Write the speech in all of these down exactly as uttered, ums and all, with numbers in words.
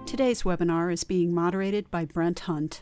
Today's webinar is being moderated by Brent Hunt.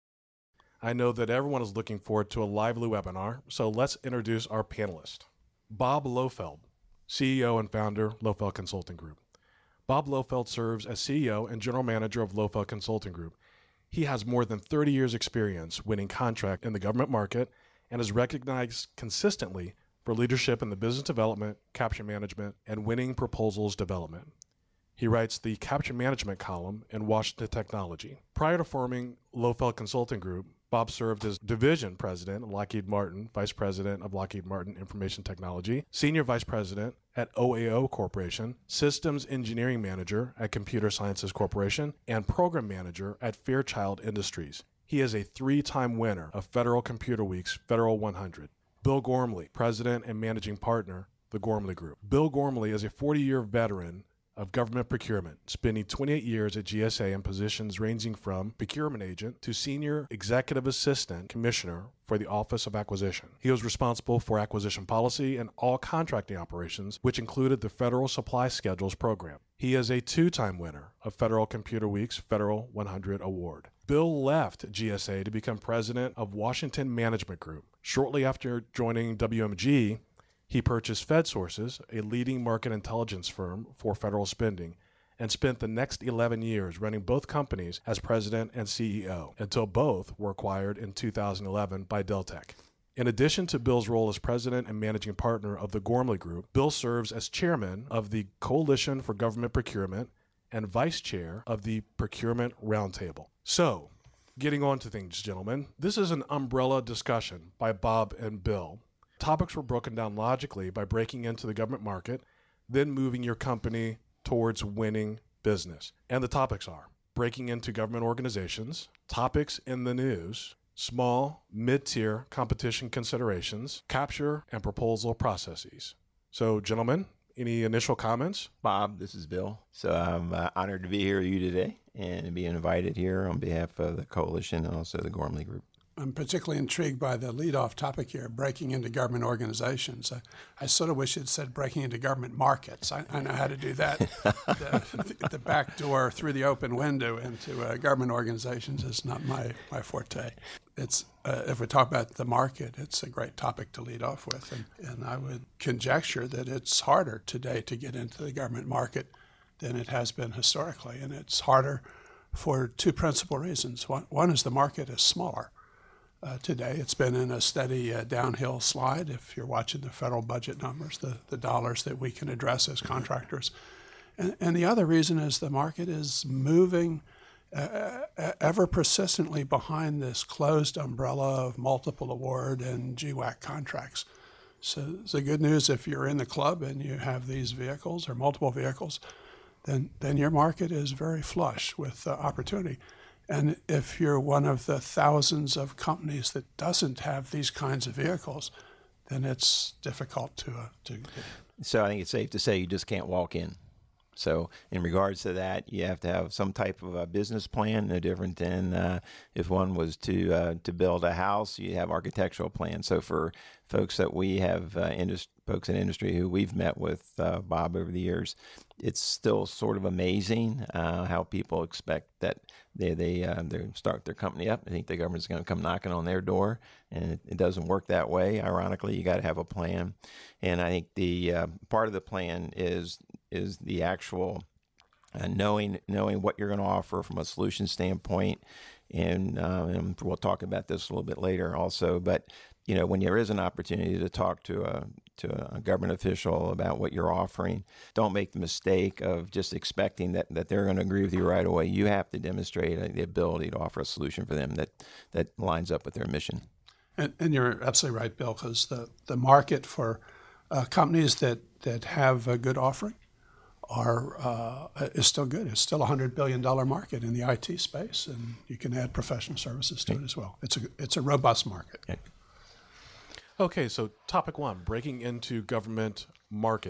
I know that everyone is looking forward to a lively webinar, so let's introduce our panelist. Bob Lofeld, C E O and founder, Lofeld Consulting Group. Bob Lofeld serves as C E O and General Manager of Lofeld Consulting Group. He has more than thirty years experience winning contracts in the government market and is recognized consistently for leadership in the business development, capture management, and winning proposals development. He writes the Capture Management column in Washington Technology. Prior to forming Lofeld Consulting Group, Bob served as Division President of Lockheed Martin, Vice President of Lockheed Martin Information Technology, Senior Vice President at O A O Corporation, Systems Engineering Manager at Computer Sciences Corporation, and Program Manager at Fairchild Industries. He is a three-time winner of Federal Computer Week's Federal one hundred. Bill Gormley, President and Managing Partner, the Gormley Group. Bill Gormley is a forty-year veteran of government procurement, spending twenty-eight years at G S A in positions ranging from procurement agent to senior executive assistant commissioner for the Office of Acquisition. He was responsible for acquisition policy and all contracting operations, which included the Federal Supply Schedules program. He is a two-time winner of Federal Computer Week's Federal one hundred Award. Bill left G S A to become president of Washington Management Group. Shortly after joining W M G, he purchased FedSources, a leading market intelligence firm for federal spending, and spent the next eleven years running both companies as president and C E O, until both were acquired in two thousand eleven by Deltek. In addition to Bill's role as president and managing partner of the Gormley Group, Bill serves as chairman of the Coalition for Government Procurement and vice chair of the Procurement Roundtable. So, getting on to things, gentlemen, this is an umbrella discussion by Bob and Bill. Topics were broken down logically by breaking into the government market, then moving your company towards winning business. And the topics are breaking into government organizations, topics in the news, small, mid-tier competition considerations, capture and proposal processes. So, gentlemen, any initial comments? Bob, this is Bill. So I'm uh, honored to be here with you today and to be invited here on behalf of the Coalition and also the Gormley Group. I'm particularly intrigued by the lead-off topic here, breaking into government organizations. I, I sort of wish it said breaking into government markets. I, I know how to do that. the, the back door through the open window into uh, government organizations is not my, my forte. It's uh, if we talk about the market, it's a great topic to lead off with. And, and I would conjecture that it's harder today to get into the government market than it has been historically. And it's harder for two principal reasons. One, one is the market is smaller. Uh, today, it's been in a steady uh, downhill slide. If you're watching the federal budget numbers, the, the dollars that we can address as contractors. And, and the other reason is the market is moving uh, ever persistently behind this closed umbrella of multiple award and G WAC contracts. So the good news, if you're in the club and you have these vehicles or multiple vehicles, then, then your market is very flush with uh, opportunity. And if you're one of the thousands of companies that doesn't have these kinds of vehicles, then it's difficult to uh, to. So I think it's safe to say you just can't walk in. So in regards to that, you have to have some type of a business plan, no different than uh, if one was to uh, to build a house, you have architectural plans. So for folks that we have, uh, indus- folks in industry who we've met with, uh, Bob, over the years, it's still sort of amazing uh, how people expect that they they uh, they start their company up. I think the government's going to come knocking on their door, and it, it doesn't work that way. Ironically, you got to have a plan, and I think the uh, part of the plan is is the actual uh, knowing knowing what you're going to offer from a solution standpoint, and, uh, and we'll talk about this a little bit later also. But you know, when there is an opportunity to talk to a to a government official about what you're offering, don't make the mistake of just expecting that, that they're going to agree with you right away. You have to demonstrate uh, the ability to offer a solution for them that, that lines up with their mission. And, and you're absolutely right, Bill, because the, the market for uh, companies that, that have a good offering are uh, is still good. It's still a one hundred billion dollars market in the I T space, and you can add professional services to it as well. It's a, it's a robust market. Okay, so topic one, breaking into government markets.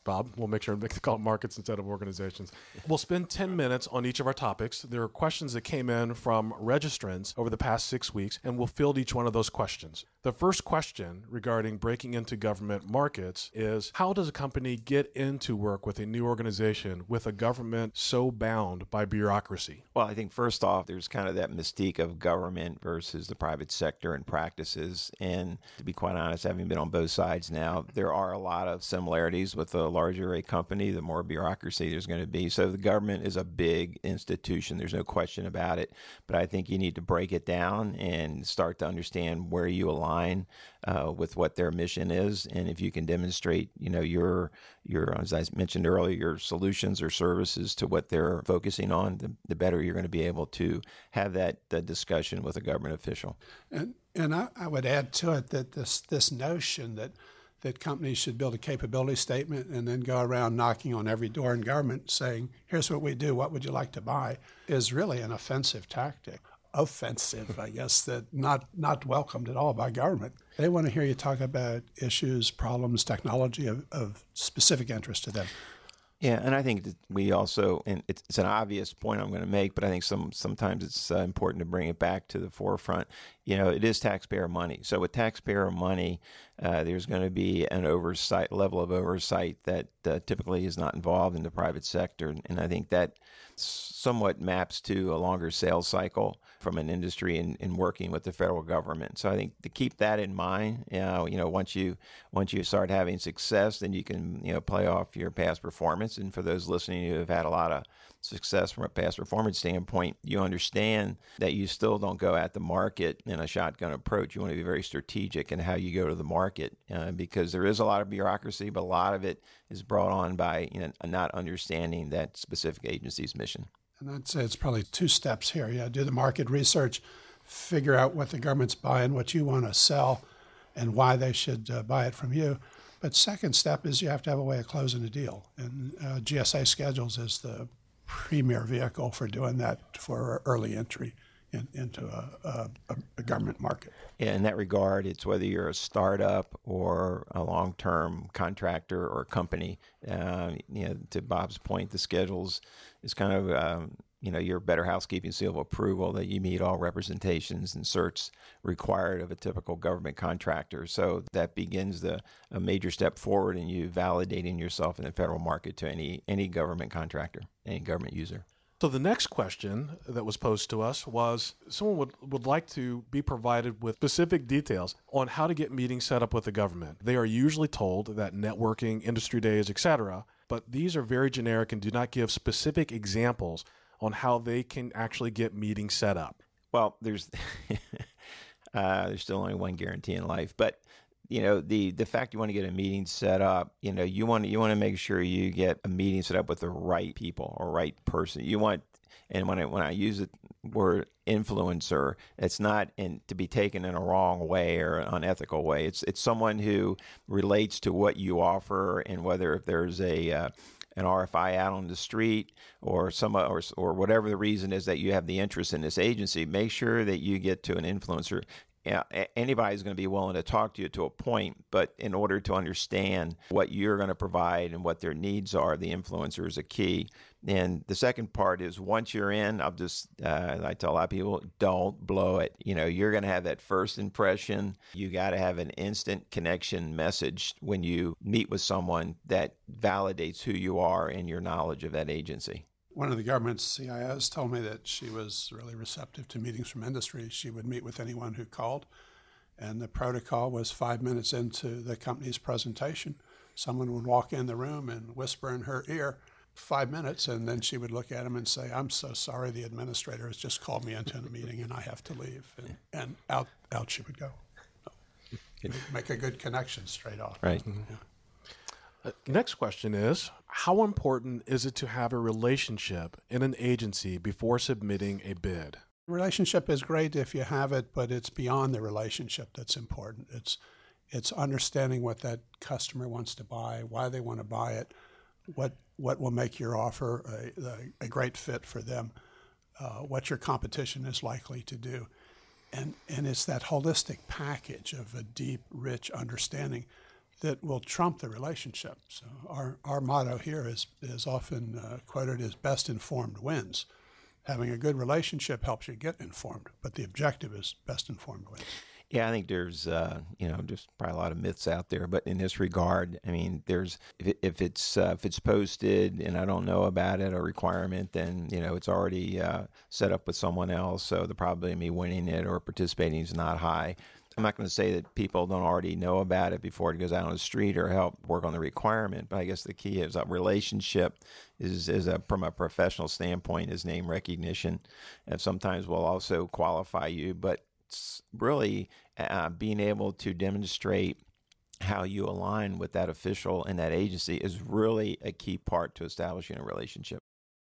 Bob, we'll make sure to make the call markets instead of organizations. We'll spend ten minutes on each of our topics. There are questions that came in from registrants over the past six weeks, and we'll field each one of those questions. The first question regarding breaking into government markets is, how does a company get into work with a new organization with a government so bound by bureaucracy? Well, I think first off, there's kind of that mystique of government versus the private sector and practices. And to be quite honest, having been on both sides now, there are a lot of similarities. With the larger a company, the more bureaucracy there's going to be. So the government is a big institution. There's no question about it. But I think you need to break it down and start to understand where you align uh, with what their mission is. And if you can demonstrate, you know, your, your, as I mentioned earlier, your solutions or services to what they're focusing on, the, the better you're going to be able to have that, that discussion with a government official. And and I, I would add to it that this this notion that that companies should build a capability statement and then go around knocking on every door in government saying, here's what we do, what would you like to buy, is really an offensive tactic. Offensive, I guess, that not, not welcomed at all by government. They want to hear you talk about issues, problems, technology of, of specific interest to them. Yeah, and I think that we also, and it's, it's an obvious point I'm going to make, but I think some sometimes it's uh, important to bring it back to the forefront. You know, it is taxpayer money. So with taxpayer money, uh, there's going to be an oversight, level of oversight that uh, typically is not involved in the private sector. And I think that somewhat maps to a longer sales cycle from an industry in, in working with the federal government. So I think to keep that in mind, you know, you know, once you once you start having success, then you can, you know, play off your past performance. And for those listening who have had a lot of success from a past performance standpoint, you understand that you still don't go at the market in a shotgun approach. You want to be very strategic in how you go to the market uh, because there is a lot of bureaucracy, but a lot of it is brought on by, you know, not understanding that specific agency's mission. And I'd say it's probably two steps here. Yeah, do the market research, figure out what the government's buying, what you want to sell, and why they should uh, buy it from you. But second step is you have to have a way of closing a deal. And uh, G S A Schedules is the premier vehicle for doing that for early entry in, into a, a, a government market. Yeah, in that regard, it's whether you're a startup or a long-term contractor or company. Uh, you know, to Bob's point, the schedules is kind of um, you know, your better housekeeping seal of approval that you meet all representations and certs required of a typical government contractor. So that begins the a major step forward in you validating yourself in the federal market to any any government contractor, any government user. So the next question that was posed to us was someone would, would like to be provided with specific details on how to get meetings set up with the government. They are usually told that networking, industry days, et cetera, but these are very generic and do not give specific examples on how they can actually get meetings set up. Well, there's uh, there's still only one guarantee in life, but you know, the the fact you want to get a meeting set up, you know, you want you want to make sure you get a meeting set up with the right people or right person. You want, and when I when I use the word influencer, it's not in, to be taken in a wrong way or an unethical way. It's it's someone who relates to what you offer, and whether if there's a uh, an R F I out on the street or some or or whatever the reason is that you have the interest in this agency, make sure that you get to an influencer. Yeah, anybody's going to be willing to talk to you to a point, but in order to understand what you're going to provide and what their needs are, the influencer is a key. And the second part is once you're in, I'll just, uh, I tell a lot of people, don't blow it. You know, you're going to have that first impression. You got to have an instant connection message when you meet with someone that validates who you are and your knowledge of that agency. One of the government's C I Os told me that she was really receptive to meetings from industry. She would meet with anyone who called, and the protocol was five minutes into the company's presentation, someone would walk in the room and whisper in her ear, five minutes, and then she would look at him and say, I'm so sorry, the administrator has just called me into a meeting and I have to leave. And, and out out she would go. So, make a good connection straight off. Right. Yeah. Uh, next question is, how important is it to have a relationship in an agency before submitting a bid? Relationship is great if you have it, but it's beyond the relationship that's important. It's it's understanding what that customer wants to buy, why they want to buy it, what what will make your offer a, a, a great fit for them, uh, what your competition is likely to do. And, and it's that holistic package of a deep, rich understanding that will trump the relationship. So our, our motto here is, is often uh, quoted as best informed wins. Having a good relationship helps you get informed, but the objective is best informed wins. Yeah, I think there's, uh, you know, just probably a lot of myths out there. But in this regard, I mean, there's if, it, if it's uh, if it's posted and I don't know about it, a requirement, then you know it's already uh, set up with someone else. So the probability of me winning it or participating is not high. I'm not going to say that people don't already know about it before it goes out on the street or help work on the requirement. But I guess the key is a relationship is, is a, from a professional standpoint, is name recognition. And sometimes will also qualify you, but it's really uh, being able to demonstrate how you align with that official and that agency is really a key part to establishing a relationship.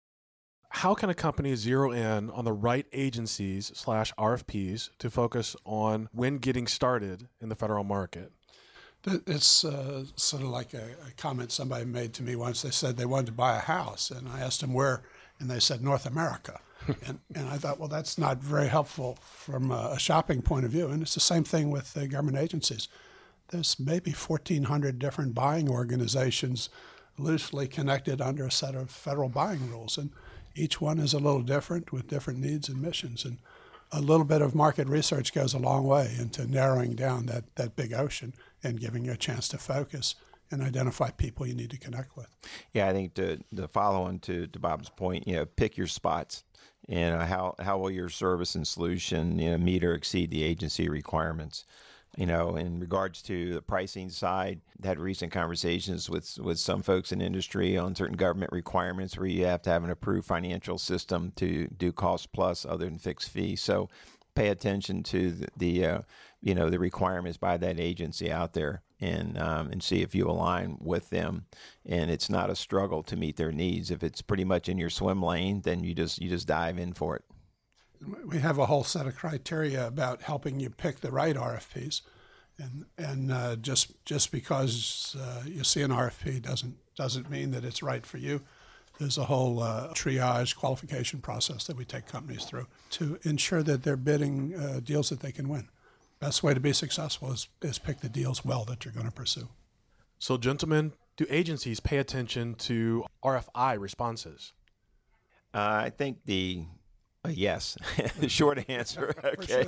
How can a company zero in on the right agencies slash R F Ps to focus on when getting started in the federal market? It's uh, sort of like a, a comment somebody made to me once. They said they wanted to buy a house, and I asked them where, and they said North America. and, and I thought, well, that's not very helpful from a shopping point of view. And it's the same thing with the government agencies. There's maybe fourteen hundred different buying organizations loosely connected under a set of federal buying rules. And each one is a little different with different needs and missions. And a little bit of market research goes a long way into narrowing down that, that big ocean and giving you a chance to focus and identify people you need to connect with. Yeah, I think to, to follow on to, to Bob's point, you know, pick your spots. You know, how, how will your service and solution, you know, meet or exceed the agency requirements? You know, in regards to the pricing side, had recent conversations with, with some folks in industry on certain government requirements where you have to have an approved financial system to do cost plus other than fixed fee. So pay attention to the, the uh, you know, the requirements by that agency out there and um, and see if you align with them. And it's not a struggle to meet their needs. If it's pretty much in your swim lane, then you just you just dive in for it. We have a whole set of criteria about helping you pick the right R F Ps, and and uh, just just because uh, you see an R F P doesn't doesn't mean that it's right for you. There's a whole uh, triage qualification process that we take companies through to ensure that they're bidding uh, deals that they can win. Best way to be successful is is pick the deals well that you're going to pursue. So, gentlemen, do agencies pay attention to R F I responses? Uh, I think the Uh, yes, the short answer. Okay,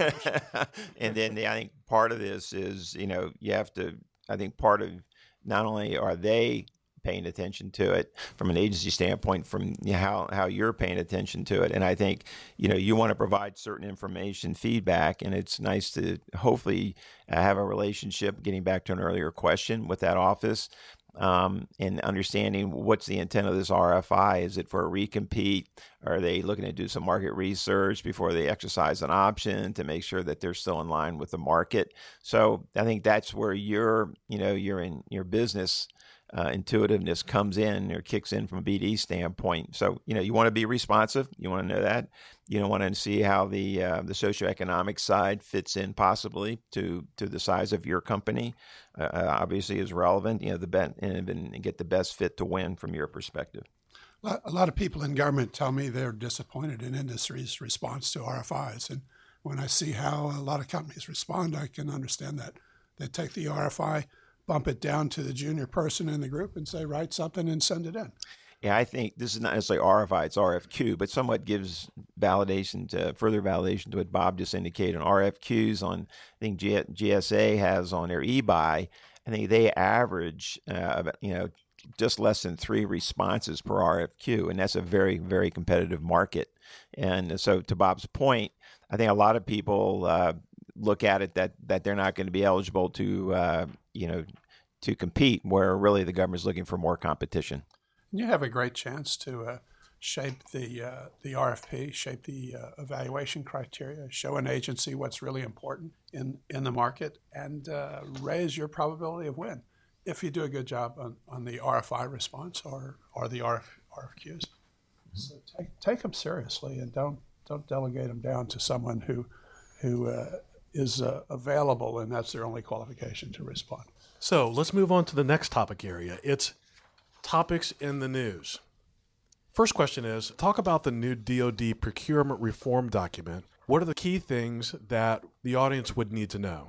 and then the, I think part of this is, you know, you have to. I think part of not only are they paying attention to it from an agency standpoint, from you know, how how you're paying attention to it, and I think you know you want to provide certain information, feedback, and it's nice to hopefully have a relationship. Getting back to an earlier question with that office. Um, and understanding what's the intent of this R F I. Is it for a recompete? Are they looking to do some market research before they exercise an option to make sure that they're still in line with the market? So I think that's where your, you know, you're in your business uh, intuitiveness comes in or kicks in from a B D standpoint. So, you know, you want to be responsive. You want to know that. You don't want to see how the uh, the socioeconomic side fits in possibly to to the size of your company. Uh, obviously, is relevant. You know, the bet and, and get the best fit to win from your perspective. A lot of people in government tell me they're disappointed in industry's response to R F Is, and when I see how a lot of companies respond, I can understand that. They take the R F I, bump it down to the junior person in the group, and say, write something and send it in. Yeah, I think this is not necessarily R F I, it's R F Q, but somewhat gives validation to further validation to what Bob just indicated on R F Qs. On I think G- GSA has on their e-buy, I think they average, uh, you know, just less than three responses per R F Q, and that's a very, very competitive market. And so, to Bob's point, I think a lot of people uh, look at it that that they're not going to be eligible to, uh, you know, to compete, where really the government is looking for more competition. You have a great chance to uh, shape the uh, the R F P, shape the uh, evaluation criteria, show an agency what's really important in, in the market, and uh, raise your probability of win if you do a good job on, on the R F I response or, or the R F, R F Qs. So take, take them seriously and don't don't delegate them down to someone who who uh, is uh, available and that's their only qualification to respond. So let's move on to the next topic area. It's topics in the news. First question is, talk about the new D O D procurement reform document. What are the key things that the audience would need to know?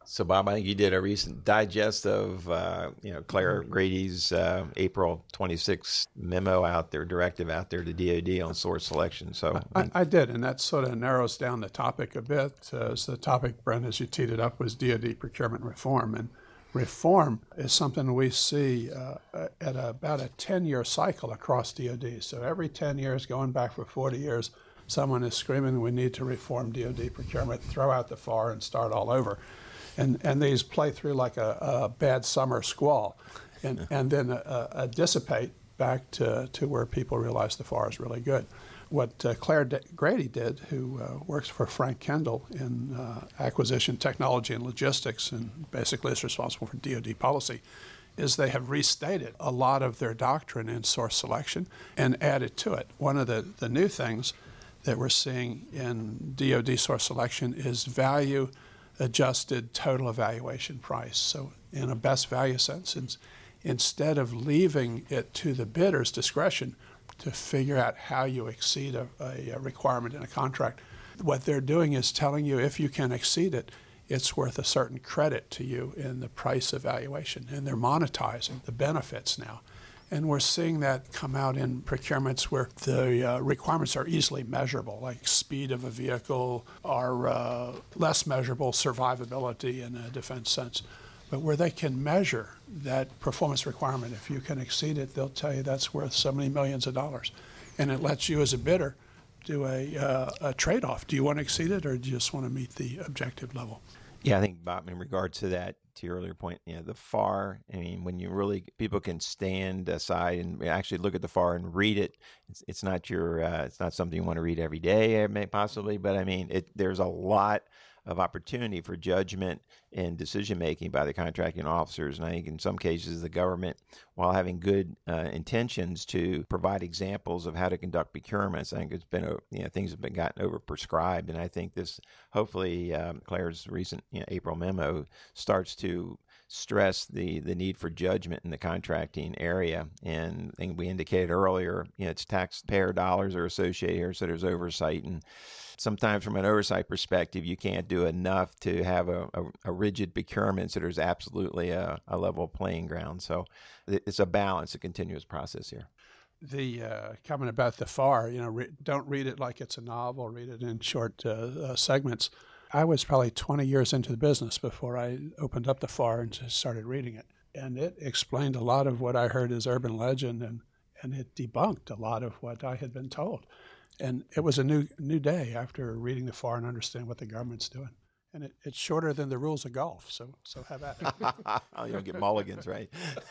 So, Bob, I think you did a recent digest of, uh, you know, Claire Grady's uh, April twenty-sixth memo out there, directive out there to D O D on source selection. So I, I did, and that sort of narrows down the topic a bit. Uh, so the topic, Brent, as you teed it up, was D O D procurement reform. And reform is something we see uh, at a, about a ten-year cycle across D O D. So every ten years, going back for forty years, someone is screaming, we need to reform D O D procurement, throw out the F A R, and start all over. And and these play through like a, a bad summer squall, and and then uh, uh, dissipate back to, to where people realize the F A R is really good. What uh, Claire D- Grady did, who uh, works for Frank Kendall in uh, acquisition technology and logistics, and basically is responsible for D O D policy, is they have restated a lot of their doctrine in source selection and added to it. One of the, the new things that we're seeing in D O D source selection is value adjusted total evaluation price. So in a best value sense, it's, instead of leaving it to the bidder's discretion to figure out how you exceed a, a requirement in a contract, what they're doing is telling you if you can exceed it, it's worth a certain credit to you in the price evaluation. And they're monetizing the benefits now. And we're seeing that come out in procurements where the uh, requirements are easily measurable, like speed of a vehicle, or uh, less measurable survivability in a defense sense. But where they can measure that performance requirement, if you can exceed it, they'll tell you that's worth so many millions of dollars. And it lets you as a bidder do a, uh, a trade-off. Do you want to exceed it, or do you just want to meet the objective level? Yeah, I think, Bob, in regards to that, to your earlier point, you know, the F A R, I mean, when you really, people can stand aside and actually look at the F A R and read it. It's, it's not your, uh, it's not something you want to read every day, possibly, but I mean, it, there's a lot of opportunity for judgment and decision-making by the contracting officers. And I think in some cases, the government, while having good uh, intentions to provide examples of how to conduct procurements, I think it's been, a, you know, things have been gotten overprescribed. And I think this, hopefully, um, Claire's recent you know, April memo starts to stress the, the need for judgment in the contracting area. And I think we indicated earlier, you know, it's taxpayer dollars are associated here, so there's oversight. And sometimes from an oversight perspective, you can't do enough to have a, a, a rigid procurement, so there's absolutely a, a level playing ground. So it's a balance, a continuous process here. The uh, comment about the F A R, you know, re- don't read it like it's a novel, read it in short uh, uh, segments. I was probably twenty years into the business before I opened up the F A R and just started reading it. And it explained a lot of what I heard as urban legend, and, and it debunked a lot of what I had been told. And it was a new new day after reading the F A R and understanding what the government's doing. And it, it's shorter than the rules of golf, so so have at it. Oh, you don't get mulligans, right?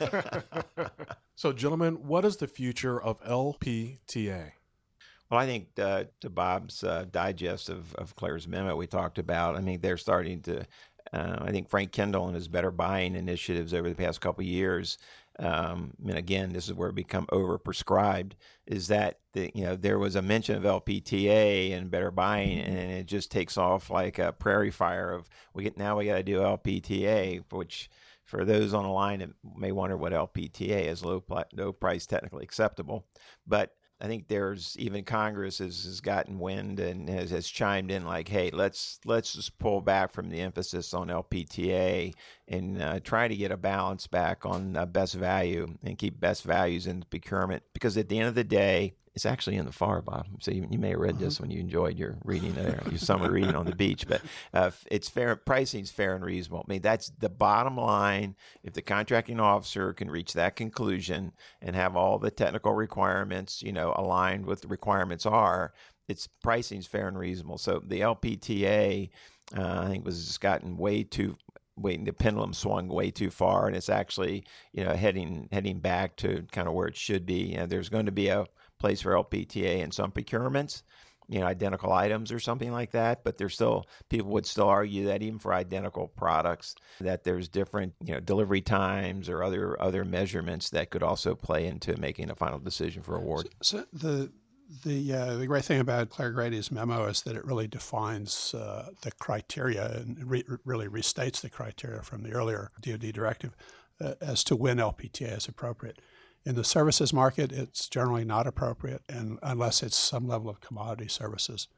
So, gentlemen, what is the future of L P T A? Well, I think uh, to Bob's uh, digest of, of Claire's memo we talked about, I mean, they're starting to, uh, I think Frank Kendall and his better buying initiatives over the past couple of years, um, and again, this is where it become overprescribed, is that the, you know there was a mention of L P T A and better buying, and it just takes off like a prairie fire of we get now we got to do L P T A, which for those on the line that may wonder what L P T A is, low low price technically acceptable, but I think there's even Congress has, has gotten wind and has, has chimed in like, hey, let's let's just pull back from the emphasis on L P T A and uh, try to get a balance back on uh, best value and keep best values in the procurement, because at the end of the day, it's actually in the F A R, Bob. So you, you may have read uh-huh. this when you enjoyed your reading there, your summer reading on the beach. But uh, it's fair. Pricing is fair and reasonable. I mean, that's the bottom line. If the contracting officer can reach that conclusion and have all the technical requirements, you know, aligned with the requirements are, it's pricing is fair and reasonable. So the L P T A, uh, I think, was just gotten way too. Waiting, the pendulum swung way too far, and it's actually, you know, heading heading back to kind of where it should be. You know, there's going to be a place for L P T A in some procurements, you know, identical items or something like that. But there's still, people would still argue that even for identical products, that there's different, you know, delivery times or other other measurements that could also play into making a final decision for award. So, so the the uh, the great thing about Claire Grady's memo is that it really defines uh, the criteria and re- really restates the criteria from the earlier D O D directive uh, as to when L P T A is appropriate. In the services market, it's generally not appropriate, and unless it's some level of commodity services.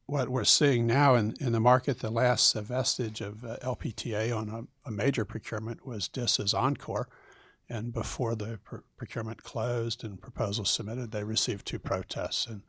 What we're seeing now in, in the market, the last uh, vestige of uh, L P T A on a, a major procurement was DISA's Encore. And before the pr- procurement closed and proposals submitted, they received two protests. And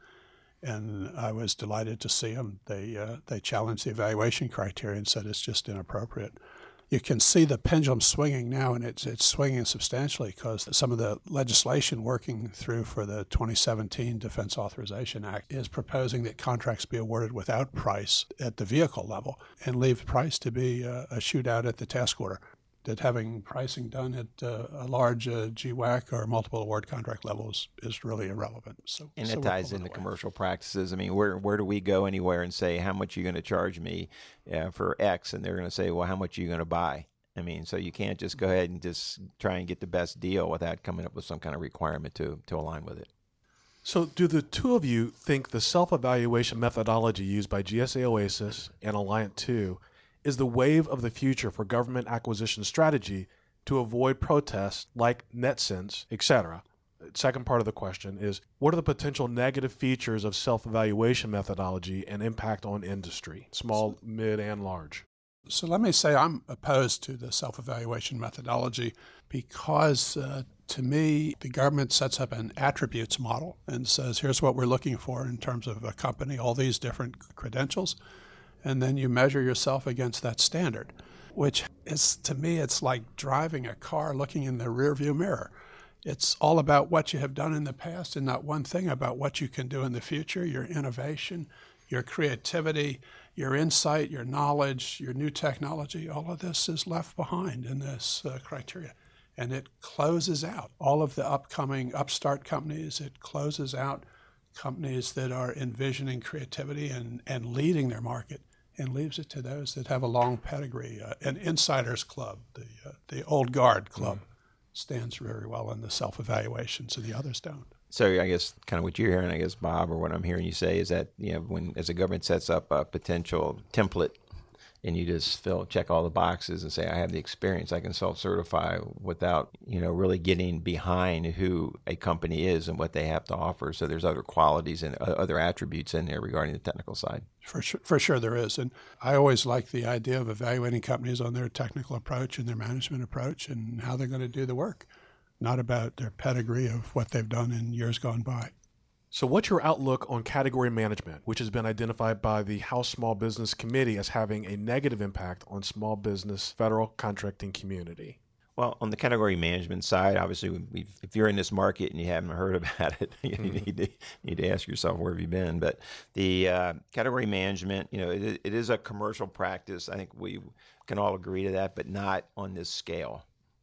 and I was delighted to see them. They, uh, they challenged the evaluation criteria and said it's just inappropriate. You can see the pendulum swinging now, and it's it's swinging substantially because some of the legislation working through for the twenty seventeen Defense Authorization Act is proposing that contracts be awarded without price at the vehicle level and leave price to be a, a shootout at the task order. That having pricing done at uh, a large uh, G WAC or multiple award contract levels is really irrelevant. So, and so it ties into commercial practices. I mean, where where do we go anywhere and say, how much are you going to charge me uh, for X? And they're going to say, well, how much are you going to buy? I mean, so you can't just go ahead and just try and get the best deal without coming up with some kind of requirement to to align with it. So do the two of you think the self-evaluation methodology used by G S A OASIS and Alliant two is the wave of the future for government acquisition strategy to avoid protests like NetSense, et cetera? Second part of the question is, what are the potential negative features of self-evaluation methodology and impact on industry, small, mid, and large? So let me say I'm opposed to the self-evaluation methodology because, uh, to me, the government sets up an attributes model and says, here's what we're looking for in terms of a company, all these different credentials. And then you measure yourself against that standard, which is, to me, it's like driving a car looking in the rearview mirror. It's all about what you have done in the past and not one thing about what you can do in the future, your innovation, your creativity, your insight, your knowledge, your new technology. All of this is left behind in this uh, criteria. And it closes out all of the upcoming upstart companies. It closes out companies that are envisioning creativity and, and leading their market, and leaves it to those that have a long pedigree. Uh, an insiders club, the uh, the old guard club, mm. stands very well in the self-evaluations, and the others don't. So I guess kind of what you're hearing, I guess, Bob, or what I'm hearing you say is that, you know, when as a government sets up a potential template and you just fill check all the boxes and say, I have the experience, I can self-certify without, you know, really getting behind who a company is and what they have to offer. So there's other qualities and other attributes in there regarding the technical side. For sure, for sure there is. And I always like the idea of evaluating companies on their technical approach and their management approach and how they're going to do the work, not about their pedigree of what they've done in years gone by. So what's your outlook on category management, which has been identified by the House Small Business Committee as having a negative impact on small business federal contracting community? Well, on the category management side, obviously, we've, if you're in this market and you haven't heard about it, you mm-hmm. need to need to ask yourself, where have you been? But the uh, category management, you know, it, it is a commercial practice. I think we can all agree to that, but not on this scale.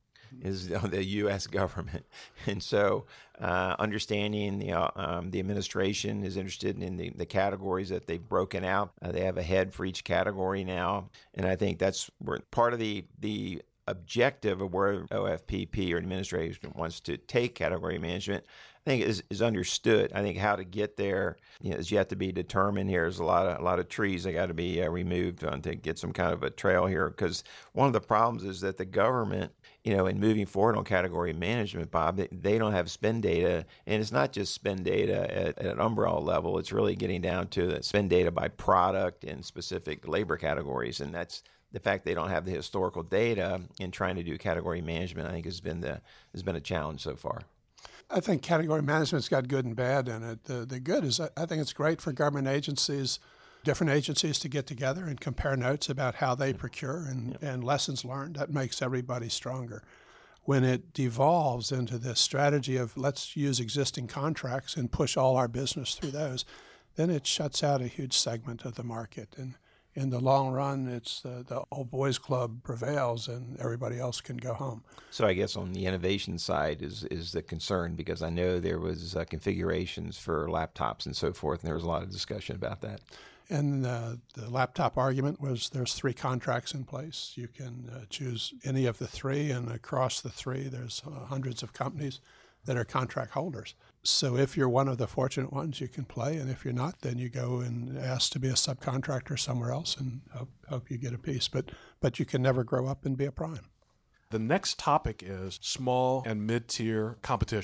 Is the U S government. And so uh, understanding the, uh, um, the administration is interested in the, the categories that they've broken out. Uh, they have a head for each category now. And I think that's where part of the, the objective of where O F P P or administration wants to take category management, I think is, is understood. I think how to get there, you know, is yet to be determined. Here. There's a lot of a lot of trees that got to be uh, removed on to get some kind of a trail here. Because one of the problems is that the government, you know, in moving forward on category management, Bob, they, they don't have spend data, and it's not just spend data at, at an umbrella level. It's really getting down to the spend data by product and specific labor categories, and that's the fact they don't have the historical data in trying to do category management. I think has been the has been a challenge so far. I think category management's got good and bad in it. The, the good is I think it's great for government agencies, different agencies to get together and compare notes about how they procure and, yeah. and lessons learned. That makes everybody stronger. When it devolves into this strategy of let's use existing contracts and push all our business through those, then it shuts out a huge segment of the market. And in the long run, it's uh, the old boys club prevails and everybody else can go home. So I guess on the innovation side is is the concern, because I know there was uh, configurations for laptops and so forth, and there was a lot of discussion about that. And uh, the laptop argument was there's three contracts in place. You can uh, choose any of the three, and across the three, there's uh, hundreds of companies that are contract holders. So if you're one of the fortunate ones, you can play, and if you're not, then you go and ask to be a subcontractor somewhere else and hope, hope you get a piece. But but you can never grow up and be a prime. The next topic is small and mid-tier competition.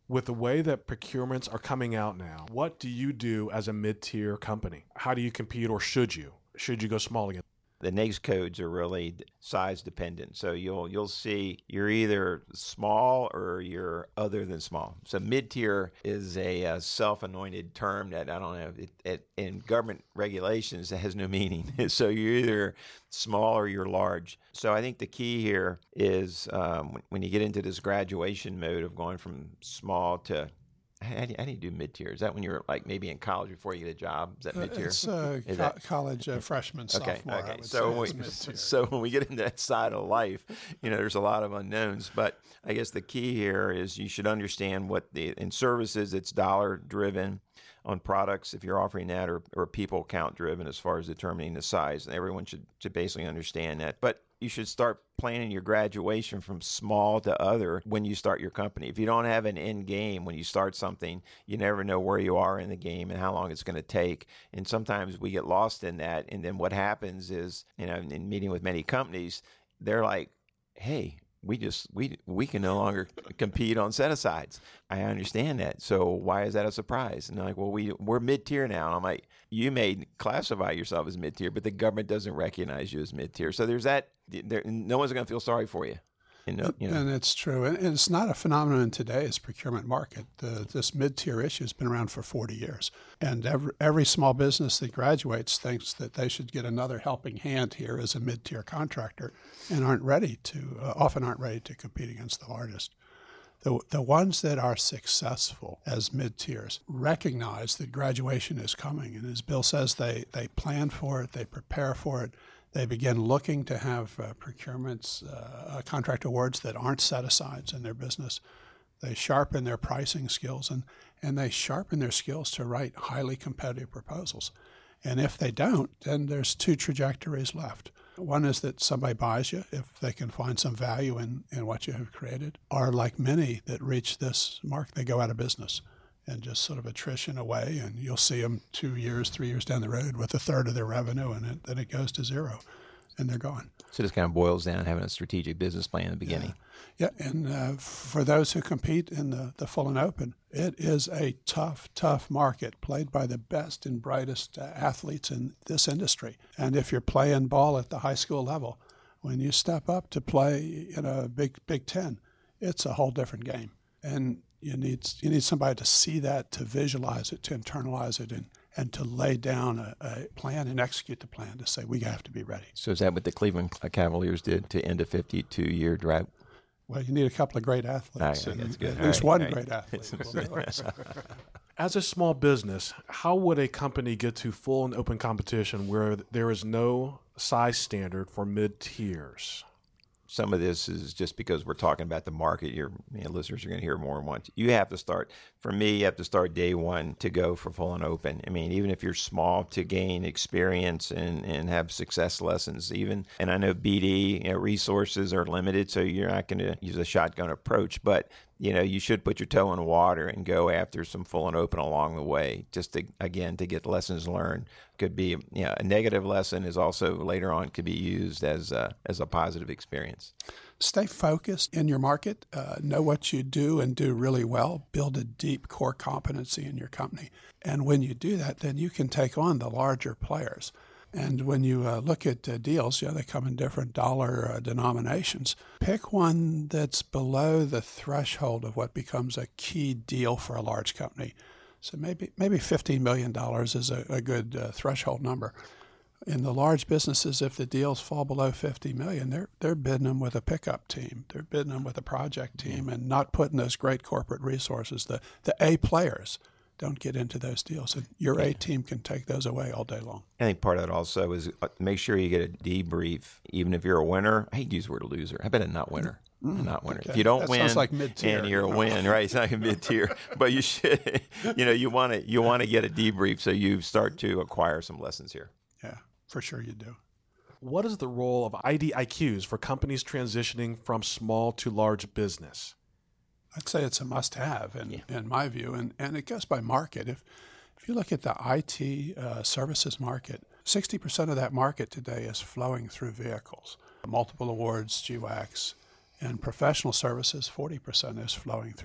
With the way that procurements are coming out now, what do you do as a mid-tier company? How do you compete, or should you? Should you go small again? The N A I C S codes are really size dependent. So you'll you'll see you're either small or you're other than small. So mid-tier is a, uh self-anointed term that I don't know, it, it, in government regulations, that has no meaning. So you're either small or you're large. So I think the key here is um, when, when you get into this graduation mode of going from small to How do, you, how do you do mid-tier? Is that when you're like maybe in college before you get a job? Is that mid-tier? It's uh, co- that... college uh, freshman, okay, sophomore. Okay, I would so say when, it's we, so when we get into that side of life, you know, there's a lot of unknowns. But I guess the key here is you should understand what the, in services, it's dollar-driven. On products, if you're offering that, or, or people count driven as far as determining the size. And everyone should, should basically understand that. But you should start planning your graduation from small to other when you start your company. If you don't have an end game when you start something, you never know where you are in the game and how long it's going to take. And sometimes we get lost in that. And then what happens is, you know, in meeting with many companies, they're like, hey, we just we we can no longer compete on set asides. I understand that. So why is that a surprise? And they're like, well, we we're mid tier now. And I'm like, you may classify yourself as mid tier, but the government doesn't recognize you as mid tier. So there's that. There, no one's going to feel sorry for you. You know, you know. And it's true. And it's not a phenomenon in today's procurement market. The, this mid-tier issue has been around for forty years. And every, every small business that graduates thinks that they should get another helping hand here as a mid-tier contractor, and aren't ready to, uh, often aren't ready to compete against the largest. The, the ones that are successful as mid-tiers recognize that graduation is coming. And as Bill says, they, they plan for it, they prepare for it. They begin looking to have uh, procurements, uh, contract awards that aren't set-asides in their business. They sharpen their pricing skills, and, and they sharpen their skills to write highly competitive proposals. And if they don't, then there's two trajectories left. One is that somebody buys you if they can find some value in, in what you have created, or like many that reach this mark, they go out of business and just sort of attrition away, and you'll see them two years, three years down the road with a third of their revenue, and it, then it goes to zero, and they're gone. So this kind of boils down to having a strategic business plan in the beginning. Yeah, yeah. and uh, for those who compete in the, the full and open, it is a tough, tough market played by the best and brightest uh, athletes in this industry. And if you're playing ball at the high school level, when you step up to play in a big Big Ten, it's a whole different game. And You need you need somebody to see that, to visualize it, to internalize it, and, and to lay down a, a plan and execute the plan to say we have to be ready. So is that what the Cleveland Cavaliers did to end a fifty-two-year drought? Well, you need a couple of great athletes. Right, that's good. At least right, one right. great athlete. As a small business, how would a company get to full and open competition where there is no size standard for mid-tiers? Some of this is just because we're talking about the market. Your you know, listeners are going to hear more than once. You have to start, for me, you have to start day one to go for full and open. I mean, even if you're small, to gain experience and, and have success lessons even. And I know B D you know, resources are limited, so you're not going to use a shotgun approach. But, you know, you should put your toe in the water and go after some full and open along the way, just to, again, to get lessons learned. Could be, you know, a negative lesson is also later on could be used as a, as a positive experience. Stay focused in your market. Uh, know what you do and do really well. Build a deep core competency in your company. And when you do that, then you can take on the larger players. And when you uh, look at uh, deals, you know, they come in different dollar uh, denominations. Pick one that's below the threshold of what becomes a key deal for a large company. So maybe maybe fifteen million dollars is a, a good uh, threshold number. In the large businesses, if the deals fall below fifty million dollars, they're, they're bidding them with a pickup team. They're bidding them with a project team and not putting those great corporate resources. The, the A players don't get into those deals. And your A team can take those away all day long. I think part of that also is make sure you get a debrief. Even if you're a winner, I hate to use the word loser. I bet a not winner. Mm, not winner. Okay. If you don't that win, sounds like mid-tier. and you're a win, right? It's not mid-tier, but you should. You know, you want to you want to get a debrief so you start to acquire some lessons here. Yeah, for sure you do. What is the role of I D I Qs for companies transitioning from small to large business? I'd say it's a must-have in, Yeah. in my view, and, and it goes by market. If if you look at the I T uh, services market, sixty percent of that market today is flowing through vehicles. Multiple awards, G WACs, and professional services, forty percent is flowing through.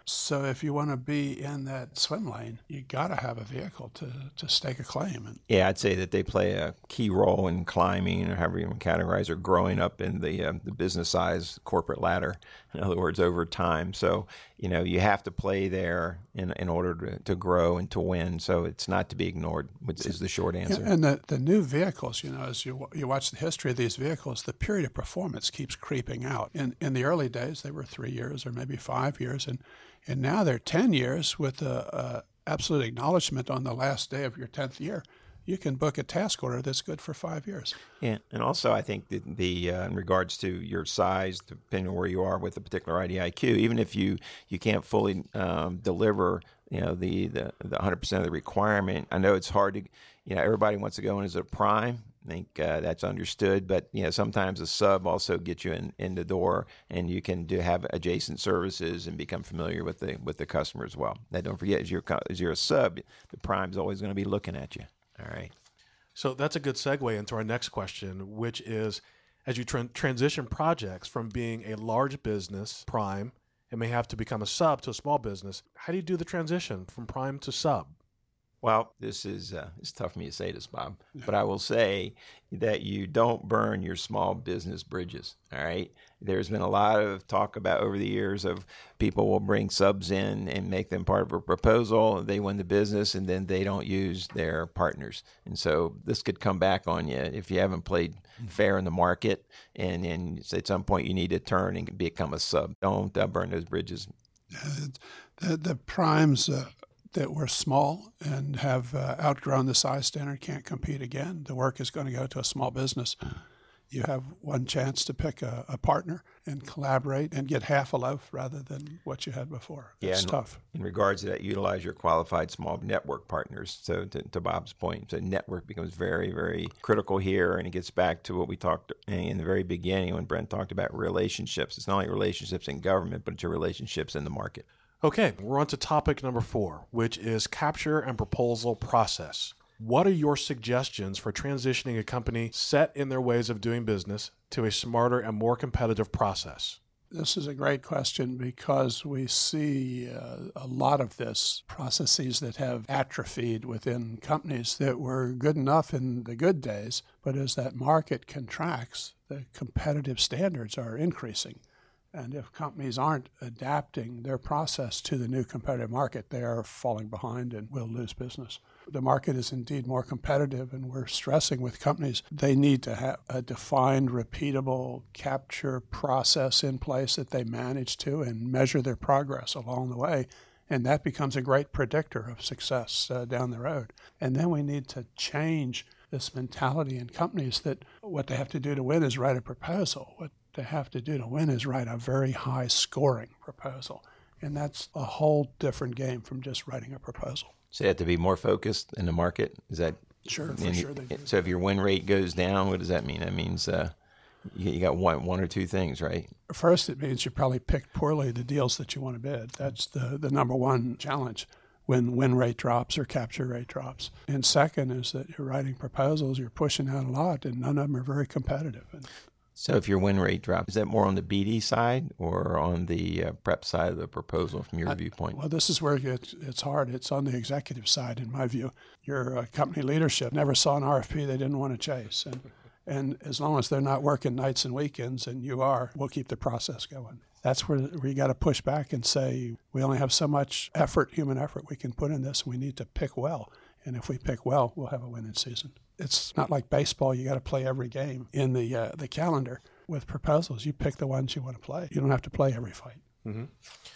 So if you want to be in that swim lane, you got to have a vehicle to, to stake a claim. And Yeah, I'd say that they play a key role in climbing, or however you want to categorize, or growing up in the uh, the business size corporate ladder. In other words, over time. So, you know, you have to play there in in order to, to grow and to win. So it's not to be ignored, which is the short answer. Yeah, and the, the new vehicles, you know, as you you watch the history of these vehicles, the period of performance keeps creeping out. In in the early days, they were three years or maybe five years, and and now they're ten years with a, a absolute acknowledgement on the last day of your tenth year. You can book a task order that's good for five years. Yeah, and also I think that the uh, in regards to your size, depending on where you are with a particular I D I Q, even if you, you can't fully um, deliver, you know, the the the one hundred percent of the requirement. I know it's hard to, you know, everybody wants to go in as a prime. I think uh, that's understood, but you know, sometimes a sub also gets you in, in the door, and you can do have adjacent services and become familiar with the with the customer as well. Now, don't forget, as you're as you're a sub, the prime's always going to be looking at you. All right. So that's a good segue into our next question, which is, as you tra- transition projects from being a large business prime and may have to become a sub to a small business, how do you do the transition from prime to sub? Well, this is uh, it's tough for me to say this, Bob, but I will say that you don't burn your small business bridges. All right. There's been a lot of talk about over the years of people will bring subs in and make them part of a proposal. They win the business, and then they don't use their partners. And so this could come back on you if you haven't played fair in the market. And then at some point you need to turn and become a sub. Don't uh, burn those bridges. Uh, the, the primes uh, that were small and have uh, outgrown the size standard can't compete again. The work is going to go to a small business. You have one chance to pick a, a partner and collaborate and get half a loaf rather than what you had before. It's yeah, tough. In regards to that, utilize your qualified small network partners. So to, to Bob's point, so network becomes very, very critical here, and it gets back to what we talked in the very beginning when Brent talked about relationships. It's not only relationships in government, but it's your relationships in the market. Okay, we're on to topic number four, which is capture and proposal process. What are your suggestions for transitioning a company set in their ways of doing business to a smarter and more competitive process? This is a great question because we see uh, a lot of this processes that have atrophied within companies that were good enough in the good days, but as that market contracts, the competitive standards are increasing. And if companies aren't adapting their process to the new competitive market, they are falling behind and will lose business. The market is indeed more competitive, and we're stressing with companies they need to have a defined, repeatable capture process in place that they manage to and measure their progress along the way. And that becomes a great predictor of success uh, down the road. And then we need to change this mentality in companies that what they have to do to win is write a proposal. What they have to do to win is write a very high scoring proposal. And that's a whole different game from just writing a proposal. So you have to be more focused in the market? Is that Sure, for and sure they do. So if your win rate goes down, what does that mean? That means uh, you, you got one, one or two things, right? First, it means you probably picked poorly the deals that you want to bid. That's the, the number one challenge when win rate drops or capture rate drops. And second is that you're writing proposals, you're pushing out a lot, and none of them are very competitive. And So if your win rate drops, is that more on the B D side or on the uh, prep side of the proposal from your I, viewpoint? Well, this is where it's, it's hard. It's on the executive side, in my view. Your uh, company leadership never saw an R F P they didn't want to chase. And, and as long as they're not working nights and weekends, and you are, we'll keep the process going. That's where we got to push back and say, we only have so much effort, human effort we can put in this. We need to pick well. And if we pick well, we'll have a winning season. It's not like baseball. You got to play every game in the uh, the calendar. With proposals, you pick the ones you want to play. You don't have to play every fight. Mm-hmm.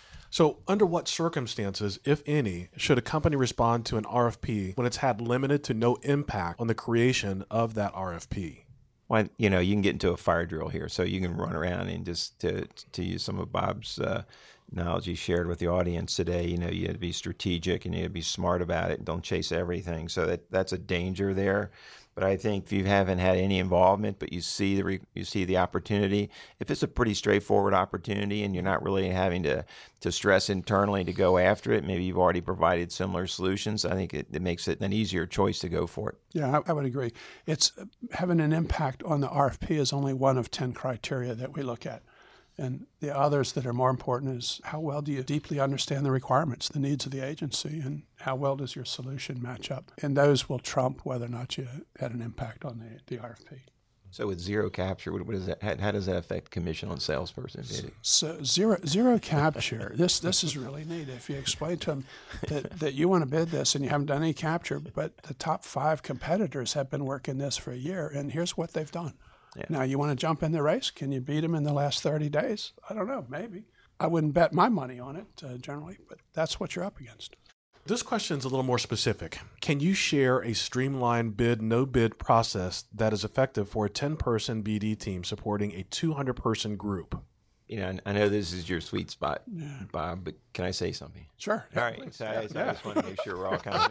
So under what circumstances, if any, should a company respond to an R F P when it's had limited to no impact on the creation of that R F P? Well, you know, you can get into a fire drill here, so you can run around and just to to use some of Bob's uh, knowledge he shared with the audience today. You know, you have to be strategic and you have to be smart about it. Don't chase everything. So that that's a danger there. But I think if you haven't had any involvement, but you see the re, you see the opportunity, if it's a pretty straightforward opportunity and you're not really having to, to stress internally to go after it, maybe you've already provided similar solutions, I think it, it makes it an easier choice to go for it. Yeah, I, I would agree. It's having an impact on the R F P is only one of ten criteria that we look at. And the others that are more important is how well do you deeply understand the requirements, the needs of the agency, and how well does your solution match up? And those will trump whether or not you had an impact on the, the R F P. So with zero capture, what, what is that? How, how does that affect commission on salesperson? So zero zero capture. This this is really neat. If you explain to them that, that you want to bid this and you haven't done any capture, but the top five competitors have been working this for a year, and here's what they've done. Yeah. Now you want to jump in the race? Can you beat them in the last thirty days? I don't know. Maybe. I wouldn't bet my money on it uh, generally, but that's what you're up against. This question is a little more specific. Can you share a streamlined bid, no bid process that is effective for a ten-person B D team supporting a two hundred person group? You know, I know this is your sweet spot, yeah. Bob, but can I say something? Sure. All right. Please. So, Yeah. I, so I just want to make sure we're all kind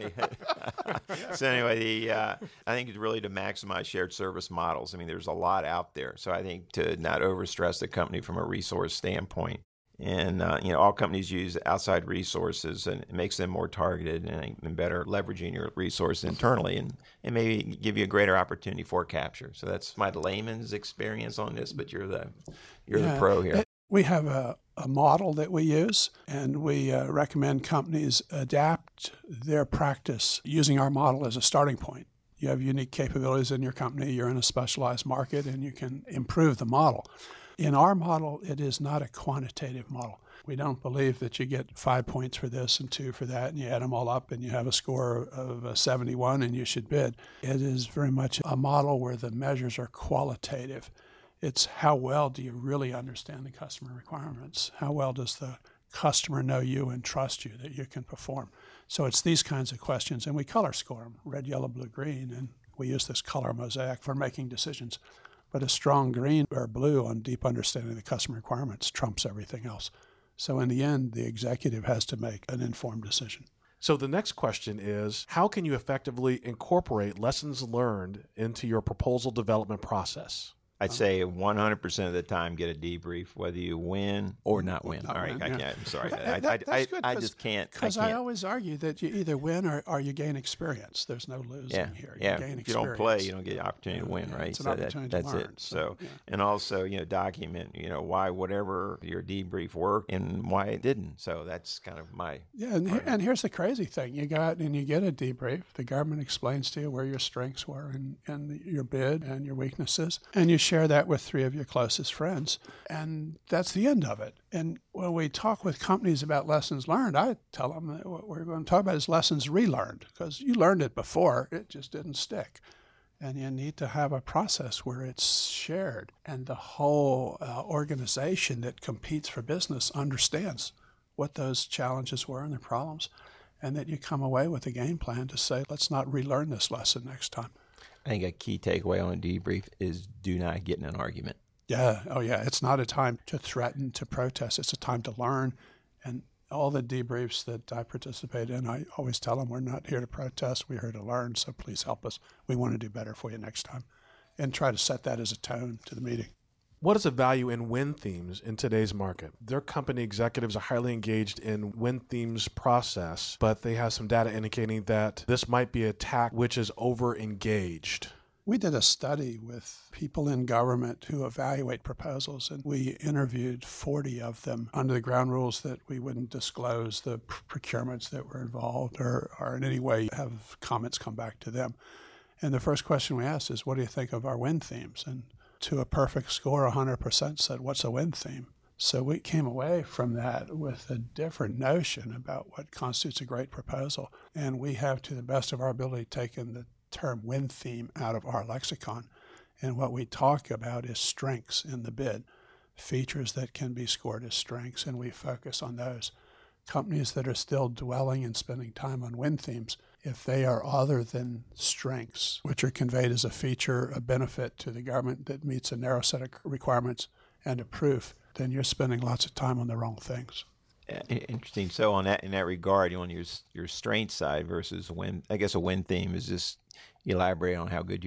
of. So anyway, the uh, I think it's really to maximize shared service models. I mean, there's a lot out there. So I think to not overstress the company from a resource standpoint. And, uh, you know, all companies use outside resources, and it makes them more targeted and, and better leveraging your resources internally, and, and maybe give you a greater opportunity for capture. So that's my layman's experience on this, but you're the you're Yeah. the pro here. It, we have a, a model that we use, and we uh, recommend companies adapt their practice using our model as a starting point. You have unique capabilities in your company, you're in a specialized market, and you can improve the model. In our model, it is not a quantitative model. We don't believe that you get five points for this and two for that, and you add them all up and you have a score of a seventy-one and you should bid. It is very much a model where the measures are qualitative. It's how well do you really understand the customer requirements? How well does the customer know you and trust you that you can perform? So it's these kinds of questions, and we color score them, red, yellow, blue, green, and we use this color mosaic for making decisions. But a strong green or blue on deep understanding of the customer requirements trumps everything else. So in the end, the executive has to make an informed decision. So the next question is, how can you effectively incorporate lessons learned into your proposal development process? I'd say one hundred percent of the time get a debrief, whether you win or not win. Not All right, win, I yeah. can't, I'm sorry. That- I, that- I, that's I, good, I 'cause- just can't. I Because I, can't. always argue that you either win or, or you gain experience. There's no losing Yeah, here. You yeah. gain If you don't experience. play, you don't get the opportunity to win, Yeah, right? it's an so that, opportunity to that's learn, it. so, So, yeah. and also, you know, document, you know, why whatever your debrief worked and why it didn't. So that's kind of my. Yeah, and, he- and here's the crazy thing. You go out and you get a debrief. The government explains to you where your strengths were and, and your bid and your weaknesses. And you share that with three of your closest friends. And that's the end of it. And when we talk with companies about lessons learned, I tell them that what we're going to talk about is lessons relearned, because you learned it before. It just didn't stick. And you need to have a process where it's shared. And the whole uh, organization that competes for business understands what those challenges were and the problems, and that you come away with a game plan to say, let's not relearn this lesson next time. I think a key takeaway on a debrief is do not get in an argument. Yeah. Oh, yeah. It's not a time to threaten, to protest. It's a time to learn. And all the debriefs that I participate in, I always tell them, we're not here to protest. We're here to learn. So please help us. We want to do better for you next time. And try to set that as a tone to the meeting. What is the value in win themes in today's market? Their company executives are highly engaged in win themes process, but they have some data indicating that this might be a tack which is over-engaged. We did a study with people in government who evaluate proposals, and we interviewed forty of them under the ground rules that we wouldn't disclose the procurements that were involved or, or in any way have comments come back to them. And the first question we asked is, what do you think of our win themes? And to a perfect score, one hundred percent said, what's a win theme? So we came away from that with a different notion about what constitutes a great proposal. And we have, to the best of our ability, taken the term win theme out of our lexicon. And what we talk about is strengths in the bid, features that can be scored as strengths, and we focus on those. Companies that are still dwelling and spending time on win themes, if they are other than strengths, which are conveyed as a feature, a benefit to the government that meets a narrow set of requirements and a proof, then you're spending lots of time on the wrong things. Interesting. So on that, in that regard, on your your strength side versus win, I guess a win theme is just elaborate on how good you are.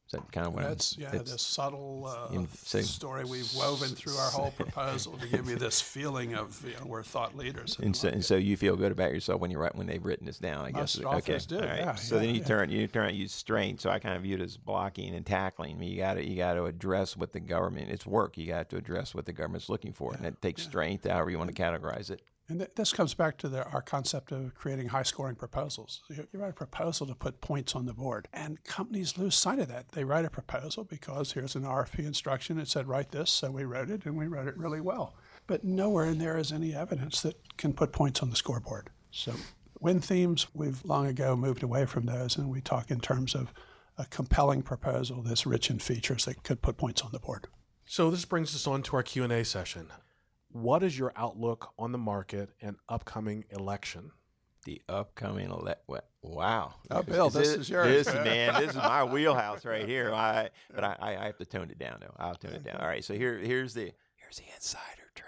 Is that kind of what That's I'm, yeah, that's, this subtle uh, in- so- story we've woven through our whole proposal to give you this feeling of you know, we're thought leaders. in And the so, and market. so you feel good about yourself when you write when they've written this down, I Most guess. authors Okay. do, All right. yeah, So yeah, then you yeah. turn you turn use strength. So I kind of view it as blocking and tackling. I mean, you got to you got to address what the government. It's work. You got to address what the government's looking for, and that takes strength, however you want to categorize it. And th- this comes back to the, our concept of creating high-scoring proposals. You, you write a proposal to put points on the board, and companies lose sight of that. They write a proposal because here's an R F P instruction. It said write this, so we wrote it, and we wrote it really well. But nowhere in there is any evidence that can put points on the scoreboard. So win themes, we've long ago moved away from those, and we talk in terms of a compelling proposal that's rich in features that could put points on the board. So this brings us on to our Q and A session. What is your outlook on the market and upcoming election? The upcoming ele- wow. Oh, Bill, this is yours. This man, this is my wheelhouse right here. I, but I, I have to tone it down though. I'll tone it down. All right. So here, here's the here's the insider trade.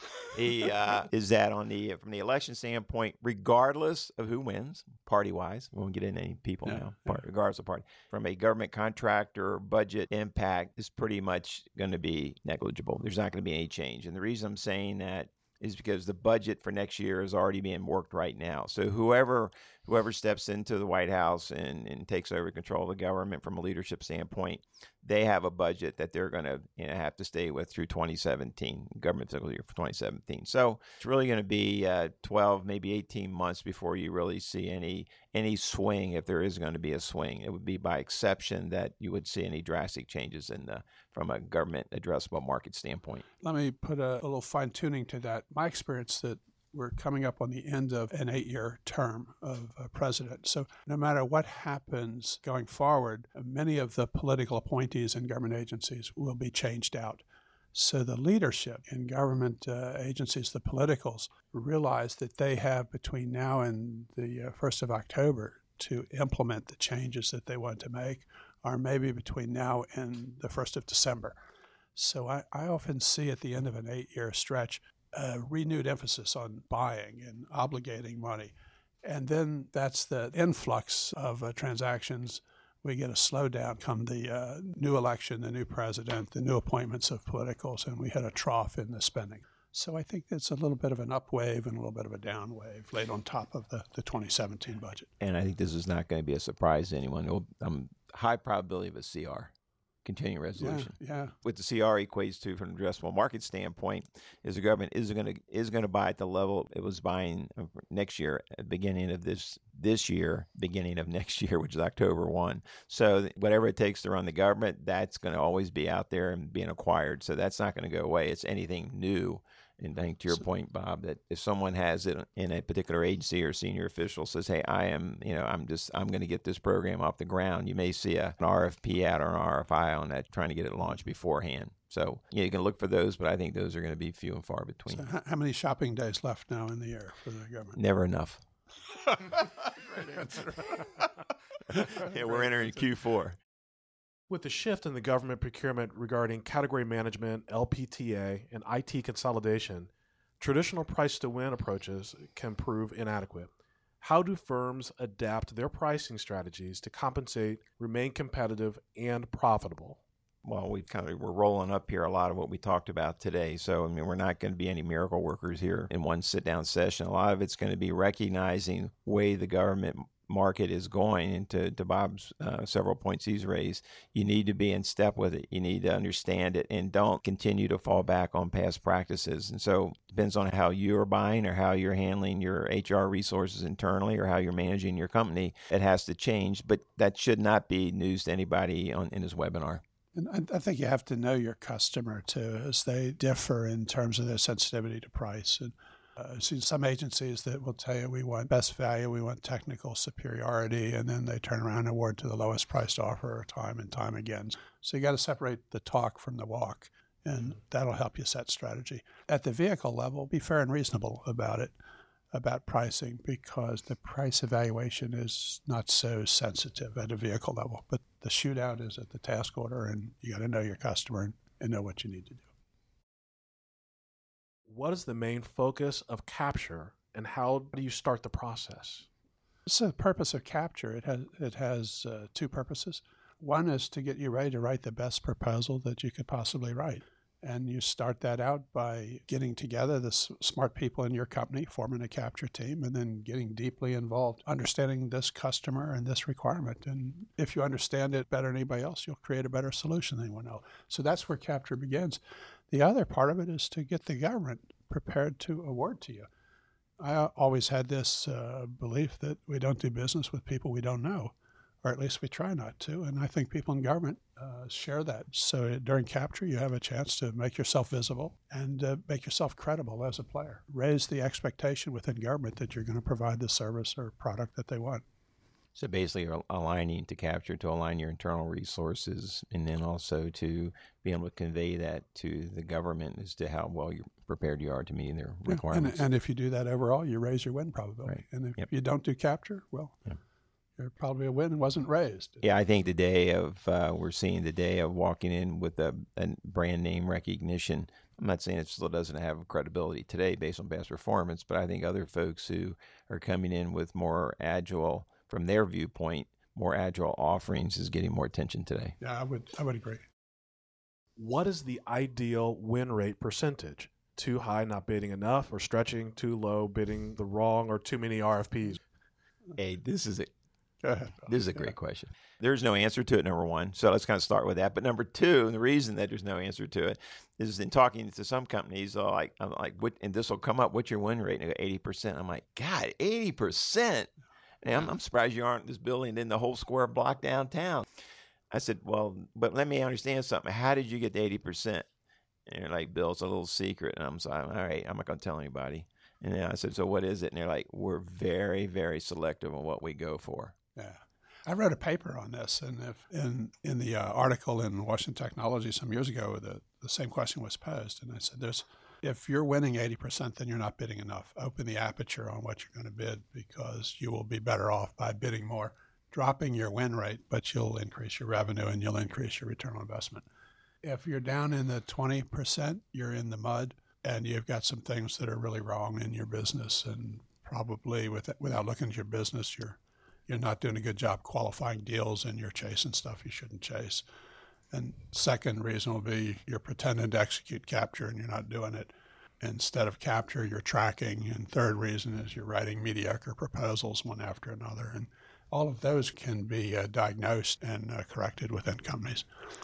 He uh, is that on the from the election standpoint, regardless of who wins, party wise, we won't get into any people Yeah, now. Part, regardless of party, from a government contractor budget impact is pretty much going to be negligible. There's not going to be any change, and the reason I'm saying that is because the budget for next year is already being worked right now. So whoever whoever steps into the White House and, and takes over control of the government from a leadership standpoint, they have a budget that they're going to you know, have to stay with through twenty seventeen, government fiscal year for twenty seventeen. So it's really going to be uh, twelve, maybe eighteen months before you really see any any swing, if there is going to be a swing. It would be by exception that you would see any drastic changes in the from a government addressable market standpoint. Let me put a, a little fine tuning to that. My experience that we're coming up on the end of an eight-year term of a president. So no matter what happens going forward, many of the political appointees in government agencies will be changed out. So the leadership in government uh, agencies, the politicals, realize that they have between now and the uh, first of October to implement the changes that they want to make, or maybe between now and the first of December. So I, I often see at the end of an eight-year stretch a renewed emphasis on buying and obligating money. And then that's the influx of uh, transactions. We get a slowdown come the uh, new election, the new president, the new appointments of politicals, and we hit a trough in the spending. So I think it's a little bit of an up wave and a little bit of a down wave laid on top of the, the twenty seventeen budget. And I think this is not going to be a surprise to anyone. It'll, um, high probability of a C R, continuing resolution. Yeah, yeah. What the C R equates to from an addressable market standpoint is the government is going to is going to buy at the level it was buying next year, at the beginning of this this year, beginning of next year, which is October first. So whatever it takes to run the government, that's going to always be out there and being acquired. So that's not going to go away. It's anything new. And I think to your point, Bob, that if someone has it in a particular agency or senior official says, hey, I am, you know, I'm just, I'm going to get this program off the ground, you may see a, an R F P out or an R F I on that, trying to get it launched beforehand. So yeah, you can look for those, but I think those are going to be few and far between. So how, how many shopping days left now in the year for the government? Never enough. Great answer. Yeah, we're entering Q four. With the shift in the government procurement regarding category management, L P T A, and I T consolidation, traditional price-to-win approaches can prove inadequate. How do firms adapt their pricing strategies to compensate, remain competitive, and profitable? Well, we kind of we're rolling up here a lot of what we talked about today. So, I mean, we're not going to be any miracle workers here in one sit-down session. A lot of it's going to be recognizing the way the government market is going, and to, to Bob's uh, several points he's raised, you need to be in step with it. You need to understand it and don't continue to fall back on past practices. And so it depends on how you're buying or how you're handling your H R resources internally or how you're managing your company. It has to change, but that should not be news to anybody on in this webinar. And I, I think you have to know your customer too, as they differ in terms of their sensitivity to price. And Uh, I've seen some agencies that will tell you we want best value, we want technical superiority, and then they turn around and award to the lowest priced offer time and time again. So you got to separate the talk from the walk, and that'll help you set strategy. At the vehicle level, be fair and reasonable about it, about pricing, because the price evaluation is not so sensitive at a vehicle level. But the shootout is at the task order, and you got to know your customer and, and know what you need to do. What is the main focus of Capture, and how do you start the process? It's the purpose of Capture. It has it has uh, two purposes. One is to get you ready to write the best proposal that you could possibly write. And you start that out by getting together the s- smart people in your company, forming a capture team, and then getting deeply involved, understanding this customer and this requirement. And if you understand it better than anybody else, you'll create a better solution than anyone else. So that's where capture begins. The other part of it is to get the government prepared to award to you. I always had this uh, belief that we don't do business with people we don't know, or at least we try not to. And I think people in government uh, share that. So during capture, you have a chance to make yourself visible and uh, make yourself credible as a player. Raise the expectation within government that you're going to provide the service or product that they want. So basically, you're aligning to capture, to align your internal resources, and then also to be able to convey that to the government as to how well you're prepared you are to meet their requirements. Yeah, and, and if you do that overall, you raise your win probability. Right. And if Yep. you don't do capture, well, Yep. your probably a win wasn't raised. Yeah, I think the day of, uh, we're seeing the day of walking in with a, a brand name recognition. I'm not saying it still doesn't have credibility today based on past performance, but I think other folks who are coming in with more agile, from their viewpoint, more agile offerings is getting more attention today. Yeah, I would I would agree. What is the ideal win rate percentage? Too high, not bidding enough, or stretching too low, bidding the wrong, or too many R F Ps? Hey, this is a Go ahead, Bill. This is a great question. There's no answer to it, number one. So let's kind of start with that. But number two, and the reason that there's no answer to it is in talking to some companies, they're like, I'm like, what, and this will come up, what's your win rate? And they go, eighty percent. I'm like, God, eighty percent? And I'm, I'm surprised you aren't in this building in the whole square block downtown. I said, well, but let me understand something. How did you get to eighty percent? And they're like, Bill, it's a little secret. And I'm like, all right, I'm not going to tell anybody. And then I said, so what is it? And they're like, we're very, very selective on what we go for. Yeah. I wrote a paper on this, and if in in the uh, article in Washington Technology some years ago, the, the same question was posed, and I said, "There's if you're winning eighty percent, then you're not bidding enough. Open the aperture on what you're going to bid, because you will be better off by bidding more, dropping your win rate, but you'll increase your revenue and you'll increase your return on investment. If you're down in the twenty percent, you're in the mud, and you've got some things that are really wrong in your business, and probably with, without looking at your business, you're You're not doing a good job qualifying deals, and you're chasing stuff you shouldn't chase. And second reason will be you're pretending to execute capture and you're not doing it. Instead of capture, you're tracking. And third reason is you're writing mediocre proposals one after another. And all of those can be uh, diagnosed and uh, corrected within companies.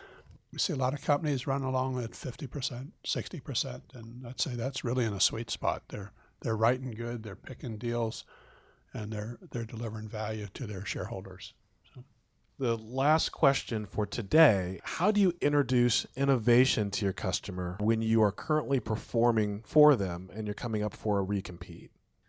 We see a lot of companies run along at fifty percent, sixty percent, and I'd say that's really in a sweet spot. They're they're writing good, they're picking deals, and they're they're delivering value to their shareholders. So. The last question for today, how do you introduce innovation to your customer when you are currently performing for them and you're coming up for a recompete?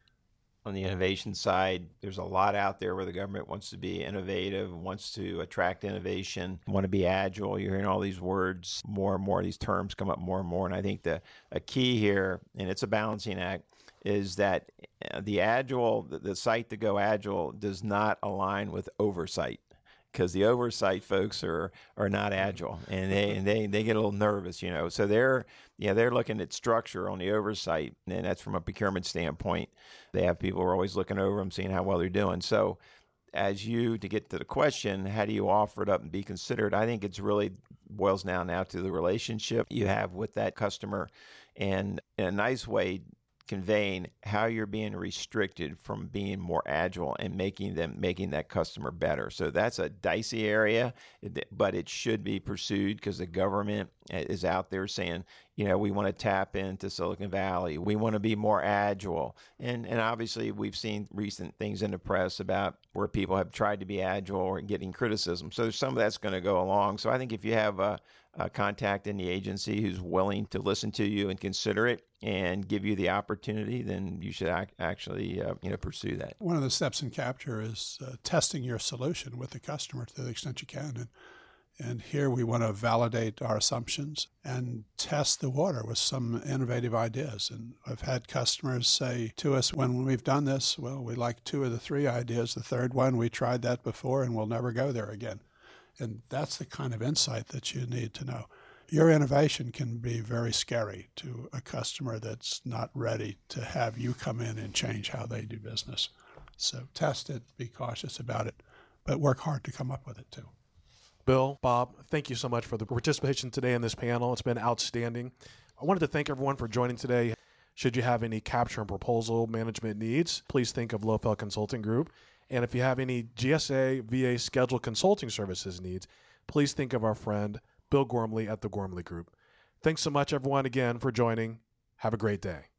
On the innovation side, there's a lot out there where the government wants to be innovative, wants to attract innovation, want to be agile. You're hearing all these words, more and more, these terms come up more and more. And I think the a key here, and it's a balancing act, is that the agile, the, the site to go agile does not align with oversight, because the oversight folks are are not agile, and they and they they get a little nervous, you know. So they're yeah they're looking at structure on the oversight, and that's from a procurement standpoint. They have people who are always looking over them, seeing how well they're doing. So as you, to get to the question, how do you offer it up and be considered? I think it's really boils down now to the relationship you have with that customer, and in a nice way, conveying how you're being restricted from being more agile and making them making that customer better. So that's a dicey area, but it should be pursued, because the government is out there saying, you know, we want to tap into Silicon Valley. We want to be more agile. And and obviously we've seen recent things in the press about where people have tried to be agile or getting criticism. So some of that's going to go along. So I think if you have a, a contact in the agency who's willing to listen to you and consider it and give you the opportunity, then you should ac- actually uh, you know pursue that. One of the steps in capture is uh, testing your solution with the customer to the extent you can. And, and here we want to validate our assumptions and test the water with some innovative ideas. And I've had customers say to us, when we've done this, well, we like two of the three ideas. The third one, we tried that before and we'll never go there again. And that's the kind of insight that you need to know. Your innovation can be very scary to a customer that's not ready to have you come in and change how they do business. So test it, be cautious about it, but work hard to come up with it too. Bill, Bob, thank you so much for the participation today in this panel. It's been outstanding. I wanted to thank everyone for joining today. Should you have any capture and proposal management needs, please think of Lofeld Consulting Group. And if you have any G S A, V A scheduled consulting services needs, please think of our friend Bill Gormley at the Gormley Group. Thanks so much, everyone, again for joining. Have a great day.